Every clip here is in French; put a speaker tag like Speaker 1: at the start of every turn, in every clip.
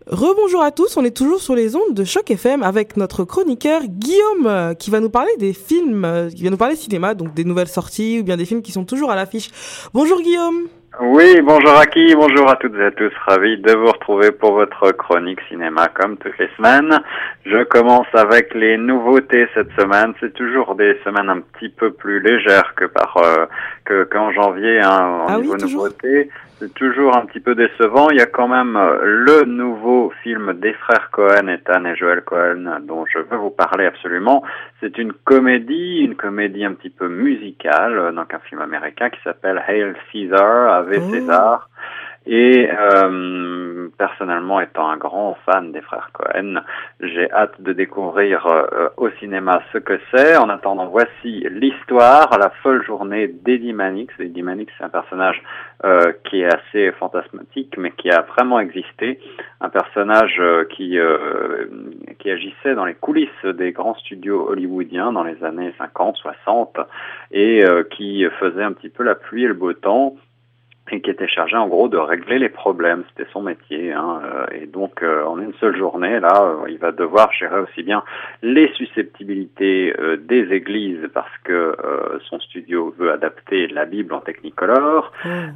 Speaker 1: Rebonjour à tous, on est toujours sur les ondes de Choc FM avec notre chroniqueur Guillaume qui va nous parler des films, qui va nous parler cinéma, donc des nouvelles sorties ou bien des films qui sont toujours à l'affiche. Bonjour Guillaume.
Speaker 2: Oui, bonjour Aki, bonjour à toutes et à tous, ravi de vous retrouver pour votre chronique cinéma comme toutes les semaines. Je commence avec les nouveautés cette semaine. C'est toujours des semaines un petit peu plus légères qu'en janvier, hein, au niveau nouveautés. C'est toujours un petit peu décevant. Il y a quand même le nouveau film des frères Cohen, Ethan et Joel Cohen, dont je veux vous parler absolument. C'est une comédie un petit peu musicale, donc un film américain qui s'appelle Hail Caesar, Ave César. Et personnellement, étant un grand fan des frères Cohen, j'ai hâte de découvrir au cinéma ce que c'est. En attendant, voici l'histoire, la folle journée d'Eddie Mannix. Eddie Mannix, c'est un personnage qui est assez fantasmatique, mais qui a vraiment existé. Un personnage qui agissait dans les coulisses des grands studios hollywoodiens dans les années 50, 60, et qui faisait un petit peu la pluie et le beau temps, et qui était chargé en gros de régler les problèmes, c'était son métier, hein. Et donc en une seule journée, là, il va devoir gérer aussi bien les susceptibilités des églises, parce que son studio veut adapter la Bible en Technicolor,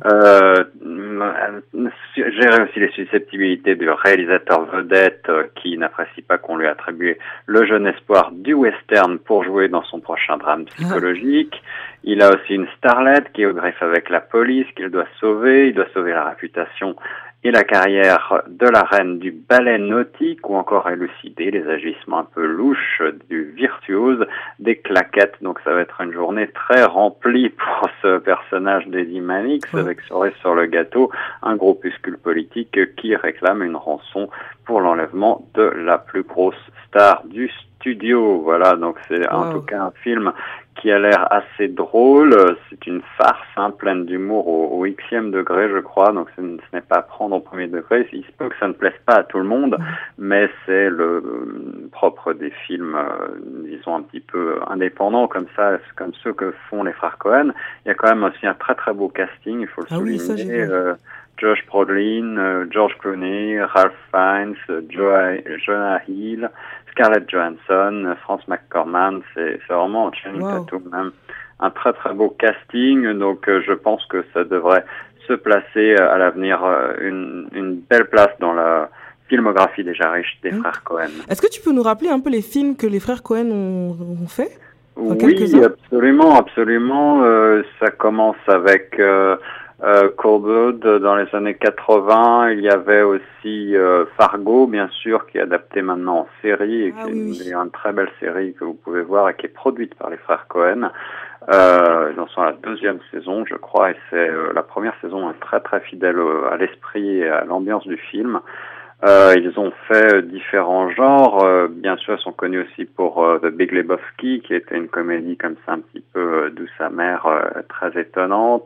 Speaker 2: gérer aussi les susceptibilités du réalisateur vedette qui n'apprécie pas qu'on lui attribue le jeune espoir du western pour jouer dans son prochain drame psychologique. Il a aussi une starlette qui est au greffe avec la police, qu'il doit sauver. Il doit sauver la réputation et la carrière de la reine du ballet nautique, ou encore élucider les agissements un peu louches du virtuose des claquettes. Donc ça va être une journée très remplie pour ce personnage d'Eddie Mannix, avec cerise sur le gâteau, un groupuscule politique qui réclame une rançon pour l'enlèvement de la plus grosse star du studio. Voilà, donc c'est en tout cas un film qui a l'air assez drôle. C'est une farce, hein, pleine d'humour au xème degré, je crois. Donc ce n'est pas à prendre au premier degré. Il se peut que ça ne plaise pas à tout le monde, mais c'est le propre des films, disons un petit peu indépendants comme ça, comme ceux que font les frères Cohen. Il y a quand même aussi un très très beau casting, il faut le souligner. Josh Brolin, George Clooney, Ralph Fiennes, Jonah Hill, Scarlett Johansson, Frances McDormand, c'est vraiment même un très très beau casting. Donc je pense que ça devrait se placer à l'avenir une belle place dans la filmographie déjà riche des frères Cohen.
Speaker 1: Est-ce que tu peux nous rappeler un peu les films que les frères Cohen ont fait?
Speaker 2: Oui, absolument. Ça commence avec Cold Blood dans les années 80. Il y avait aussi Fargo, bien sûr, qui est adapté maintenant en série, et qui est une très belle série que vous pouvez voir et qui est produite par les frères Cohen. Ils en sont à la 2e saison, je crois, et c'est la première saison est très très fidèle à l'esprit et à l'ambiance du film. Ils ont fait différents genres. Bien sûr, ils sont connus aussi pour The Big Lebowski, qui était une comédie comme ça un petit peu douce amère, très étonnante.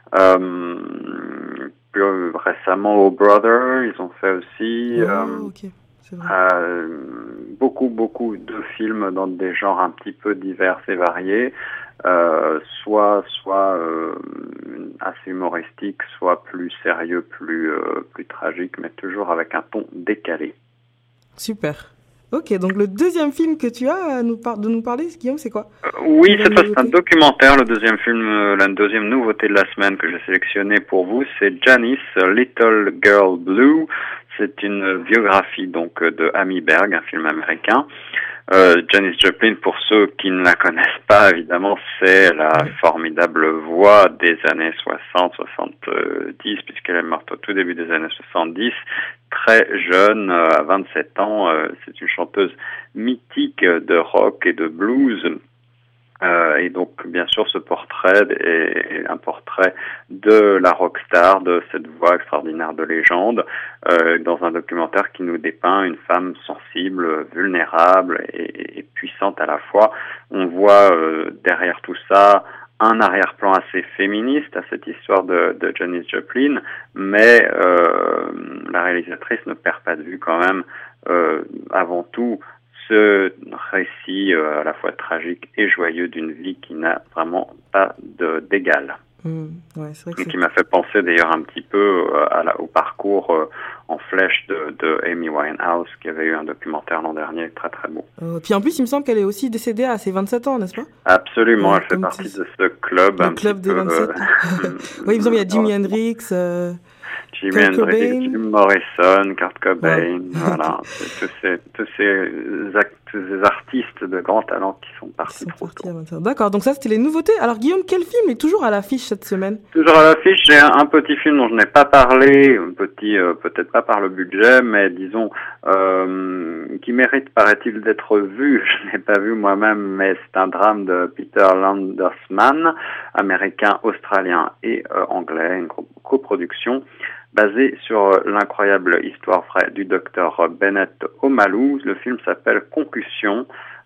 Speaker 2: Plus récemment, Oh Brother, ils ont fait aussi beaucoup de films dans des genres un petit peu divers et variés, soit assez humoristique, soit plus sérieux, plus tragique, mais toujours avec un ton décalé.
Speaker 1: Super. Ok, donc le deuxième film que tu as à nous parler, Guillaume, c'est quoi?
Speaker 2: Oui, cette fois c'est un documentaire. Le deuxième film, la deuxième nouveauté de la semaine que j'ai sélectionnée pour vous, c'est Janice, Little Girl Blue. C'est une biographie donc de Amy Berg, un film américain. Janis Joplin, pour ceux qui ne la connaissent pas, évidemment, c'est la formidable voix des années 60-70, puisqu'elle est morte au tout début des années 70, très jeune, à 27 ans. C'est une chanteuse mythique de rock et de blues. Et donc, bien sûr, ce portrait est un portrait de la rockstar, de cette voix extraordinaire de légende, dans un documentaire qui nous dépeint une femme sensible, vulnérable et puissante à la fois. On voit derrière tout ça un arrière-plan assez féministe à cette histoire de Janis Joplin, mais la réalisatrice ne perd pas de vue quand même, avant tout, ce récit à la fois tragique et joyeux d'une vie qui n'a vraiment pas d'égal.
Speaker 1: Ouais, c'est vrai que
Speaker 2: qui m'a fait penser d'ailleurs un petit peu au parcours en flèche de Amy Winehouse, qui avait eu un documentaire l'an dernier très très beau.
Speaker 1: Puis en plus, il me semble qu'elle est aussi décédée à ses 27 ans, n'est-ce pas?
Speaker 2: Absolument, elle fait partie de ce club.
Speaker 1: Le club des 27. Oui, il me semble qu'il y a Jimi Hendrix,
Speaker 2: Jimi Hendrix, Jim Morrison, Kurt Cobain, voilà, tous ces artistes de grand talent qui sont partis trop tôt.
Speaker 1: D'accord, donc ça c'était les nouveautés. Alors Guillaume, quel film est toujours à l'affiche cette semaine?
Speaker 2: Toujours à l'affiche, j'ai un petit film dont je n'ai pas parlé, peut-être pas par le budget, mais disons qui mérite, paraît-il, d'être vu. Je n'ai pas vu moi-même, mais c'est un drame de Peter Landersman, américain, australien et anglais, une coproduction basée sur l'incroyable histoire vraie du docteur Bennett Omalu. Le film s'appelle Concussion,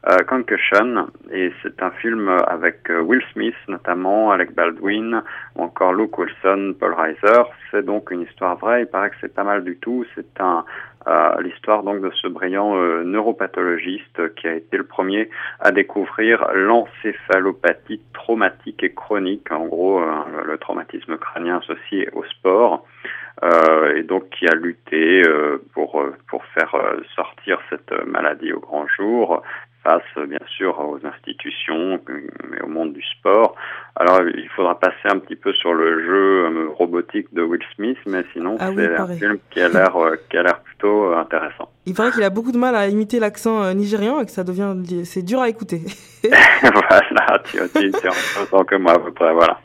Speaker 2: et c'est un film avec Will Smith notamment, Alec Baldwin ou encore Luke Wilson, Paul Reiser. C'est donc une histoire vraie, il paraît que c'est pas mal du tout. C'est l'histoire donc de ce brillant neuropathologiste qui a été le premier à découvrir l'encéphalopathie traumatique et chronique, en gros le traumatisme crânien associé au sport. Et donc qui a lutté pour faire sortir cette maladie au grand jour, face bien sûr aux institutions et au monde du sport. Alors il faudra passer un petit peu sur le jeu robotique de Will Smith, mais sinon c'est un film qui a l'air plutôt intéressant.
Speaker 1: Il paraît qu'il a beaucoup de mal à imiter l'accent nigérian et que c'est dur à écouter.
Speaker 2: Voilà, tu en tant que moi à peu près, voilà.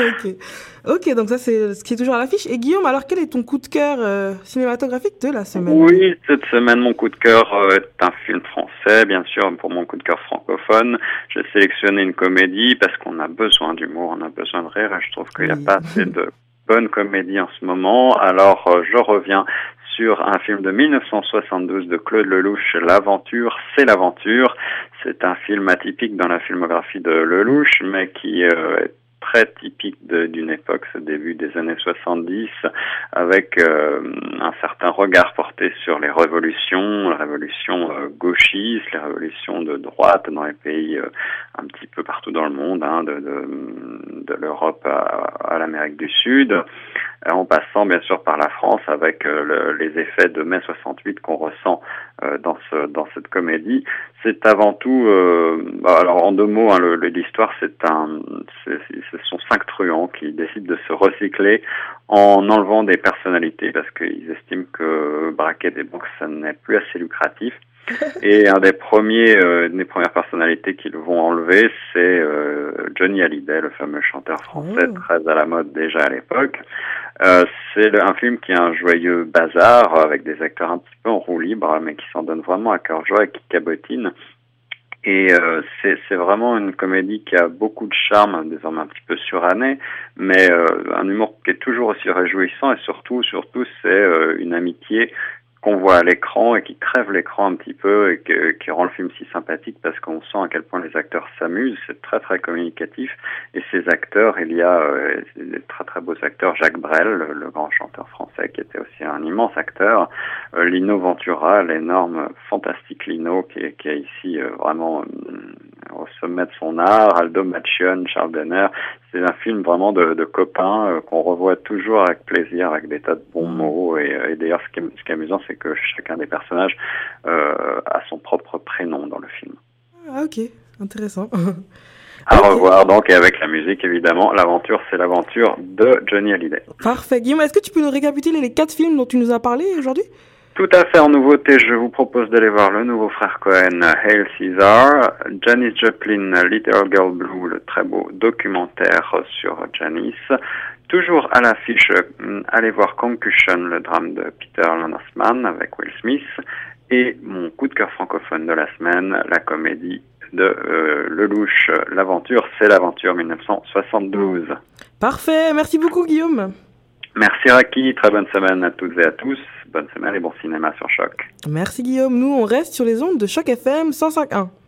Speaker 1: Ok, donc ça c'est ce qui est toujours à l'affiche. Et Guillaume, alors quel est ton coup de cœur cinématographique de la semaine?
Speaker 2: Oui, cette semaine mon coup de cœur est un film français, bien sûr, pour mon coup de cœur francophone. J'ai sélectionné une comédie parce qu'on a besoin d'humour, on a besoin de rire, et je trouve qu'il n'y a pas assez de bonnes comédies en ce moment. Alors je reviens sur un film de 1972 de Claude Lelouch, L'aventure, c'est l'aventure. C'est un film atypique dans la filmographie de Lelouch, mais qui est très typique d'une époque, ce début des années 70, avec un certain regard porté sur les révolutions, la révolution gauchiste, les révolutions de droite dans les pays un petit peu partout dans le monde, de l'Europe à l'Amérique du Sud, en passant bien sûr par la France avec les effets de mai 68 qu'on ressent dans cette comédie. C'est avant tout, alors en deux mots, l'histoire, ce sont 5 truands qui décident de se recycler en enlevant des personnalités parce qu'ils estiment que braquer des banques, ça n'est plus assez lucratif. Et des premières personnalités qu'ils vont enlever, c'est Johnny Hallyday, le fameux chanteur français, très à la mode déjà à l'époque. C'est un film qui est un joyeux bazar avec des acteurs un petit peu en roue libre, mais qui s'en donnent vraiment à cœur joie et qui cabotinent. Et c'est vraiment une comédie qui a beaucoup de charme, désormais un petit peu suranné, mais un humour qui est toujours aussi réjouissant, et surtout c'est une amitié qu'on voit à l'écran et qui crève l'écran un petit peu et qui rend le film si sympathique parce qu'on sent à quel point les acteurs s'amusent. C'est très très communicatif, et ces acteurs, il y a des très très beaux acteurs. Jacques Brel, le grand chanteur français qui était aussi un immense acteur, Lino Ventura, l'énorme fantastique Lino qui est ici vraiment au sommet de son art, Aldo Machione, Charles Denner. C'est un film vraiment de copains qu'on revoit toujours avec plaisir, avec des tas de bons mots. Et d'ailleurs, ce qui est amusant, c'est que chacun des personnages a son propre prénom dans le film.
Speaker 1: Ah, ok, intéressant.
Speaker 2: À revoir donc, et avec la musique évidemment. L'aventure, c'est l'aventure de Johnny Hallyday.
Speaker 1: Parfait. Guillaume, est-ce que tu peux nous récapituler les 4 films dont tu nous as parlé aujourd'hui?
Speaker 2: Tout à fait. En nouveauté, je vous propose d'aller voir le nouveau frère Cohen, Hail Caesar, Janis Joplin, Little Girl Blue, le très beau documentaire sur Janis. Toujours à l'affiche, allez voir Concussion, le drame de Peter Landersman avec Will Smith. Et mon coup de cœur francophone de la semaine, la comédie de Lelouch, L'aventure, c'est l'aventure, 1972.
Speaker 1: Parfait. Merci beaucoup, Guillaume.
Speaker 2: Merci Raki, très bonne semaine à toutes et à tous. Bonne semaine et bon cinéma sur Choc.
Speaker 1: Merci Guillaume, nous on reste sur les ondes de Choc FM 105.1.